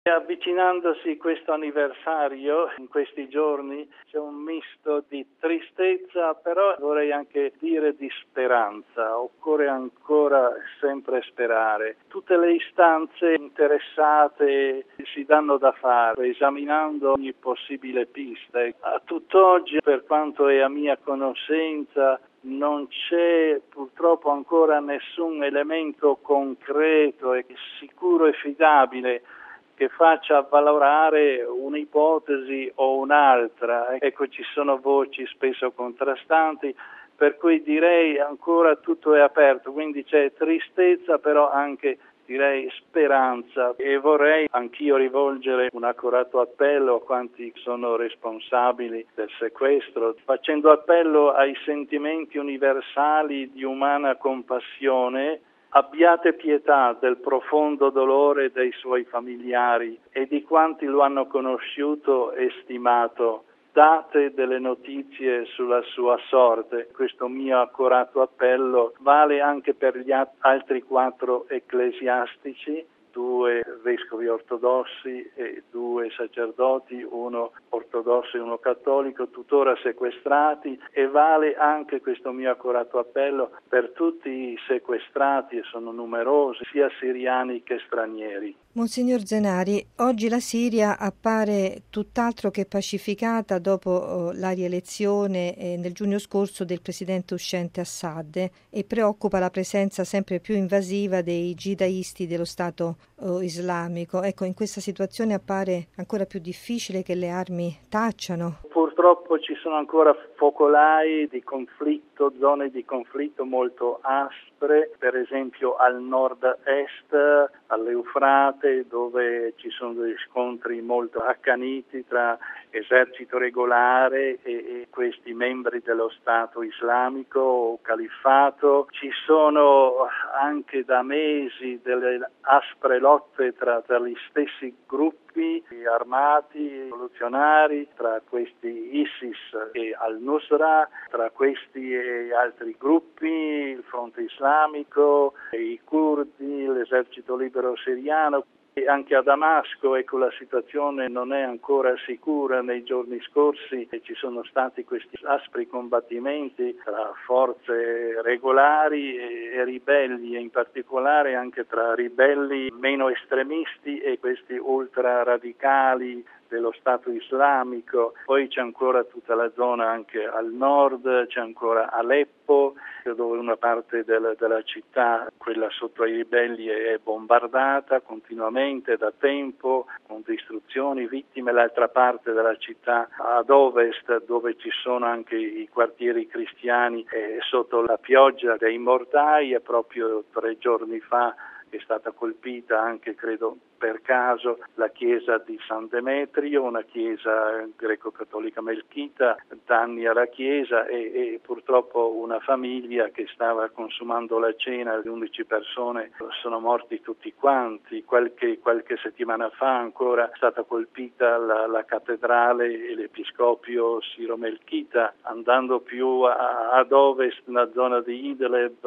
Avvicinandosi questo anniversario, in questi giorni, c'è un misto di tristezza, però vorrei anche dire di speranza. Occorre ancora sempre sperare. Tutte le istanze interessate si danno da fare, esaminando ogni possibile pista. A tutt'oggi, per quanto è a mia conoscenza, non c'è purtroppo ancora nessun elemento concreto e sicuro e fidabile che faccia avvalorare un'ipotesi o un'altra. Ecco, ci sono voci spesso contrastanti, per cui direi ancora tutto è aperto, quindi c'è tristezza, però anche direi speranza, e vorrei anch'io rivolgere un accorato appello a quanti sono responsabili del sequestro, facendo appello ai sentimenti universali di umana compassione. Abbiate pietà del profondo dolore dei suoi familiari e di quanti lo hanno conosciuto e stimato. Date delle notizie sulla sua sorte. Questo mio accorato appello vale anche per gli altri 4 ecclesiastici, 2 vescovi ortodossi e 2 sacerdoti, uno ortodosso e uno cattolico, tuttora sequestrati, e vale anche questo mio accorato appello per tutti i sequestrati, e sono numerosi, sia siriani che stranieri. Monsignor Zenari, oggi la Siria appare tutt'altro che pacificata dopo la rielezione nel giugno scorso del presidente uscente Assad e preoccupa la presenza sempre più invasiva dei jihadisti dello Stato islamico. Ecco, in questa situazione appare ancora più difficile che le armi tacciano. Purtroppo ci sono ancora focolai di conflitto, zone di conflitto molto aspre, per esempio al nord-est, all'Eufrate, dove ci sono degli scontri molto accaniti tra esercito regolare e questi membri dello Stato islamico o califfato. Ci sono anche da mesi delle aspre lotte tra gli stessi gruppi armati, rivoluzionari, tra questi ISIS e al-Nusra, tra questi e altri gruppi, il fronte islamico, i curdi, l'esercito libero siriano. E anche a Damasco, ecco, la situazione non è ancora sicura. Nei giorni scorsi ci sono stati questi aspri combattimenti tra forze regolari e ribelli, e in particolare anche tra ribelli meno estremisti e questi ultra radicali dello Stato islamico. Poi c'è ancora tutta la zona anche al nord, c'è ancora Aleppo, dove una parte della città, quella sotto ai ribelli, è bombardata continuamente da tempo, con distruzioni, vittime. L'altra parte della città ad ovest, dove ci sono anche i quartieri cristiani, è sotto la pioggia dei mortai, e proprio 3 giorni fa è stata colpita anche, credo per caso, la chiesa di San Demetrio, una chiesa greco-cattolica melchita, danni alla chiesa e purtroppo una famiglia che stava consumando la cena di 11 persone, sono morti tutti quanti. Qualche settimana fa ancora è stata colpita la cattedrale e l'episcopio siro-melchita. Andando più ad ovest, nella zona di Idlib,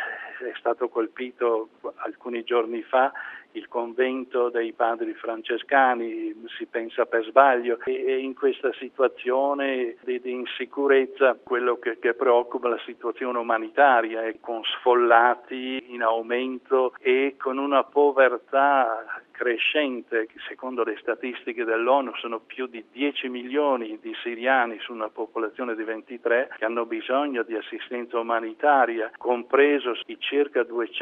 è stato colpito alcuni giorni fa il convento dei padri francescani, si pensa per sbaglio, e in questa situazione di insicurezza quello che preoccupa è la situazione umanitaria, con sfollati in aumento e con una povertà crescente. Secondo le statistiche dell'ONU sono più di 10 milioni di siriani su una popolazione di 23 che hanno bisogno di assistenza umanitaria, compreso i circa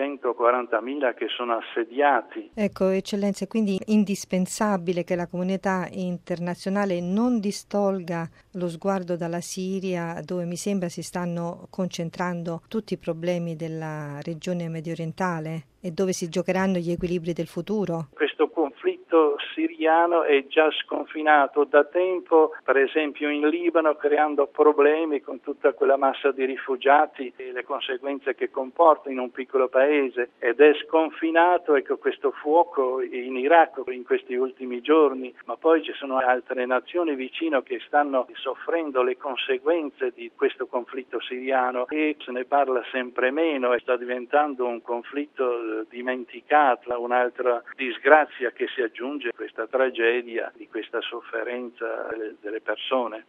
240.000 che sono assediati. Ecco, Eccellenza, è quindi indispensabile che la comunità internazionale non distolga lo sguardo dalla Siria, dove mi sembra si stanno concentrando tutti i problemi della regione mediorientale e dove si giocheranno gli equilibri del futuro. Questo conflitto siriano è già sconfinato da tempo, per esempio in Libano, creando problemi con tutta quella massa di rifugiati e le conseguenze che comporta in un piccolo paese, ed è sconfinato, ecco, questo fuoco in Iraq in questi ultimi giorni, ma poi ci sono altre nazioni vicino che stanno soffrendo le conseguenze di questo conflitto siriano e se ne parla sempre meno, e sta diventando un conflitto dimenticato, un'altra disgrazia che si aggiunge aggiunge questa tragedia di questa sofferenza delle persone.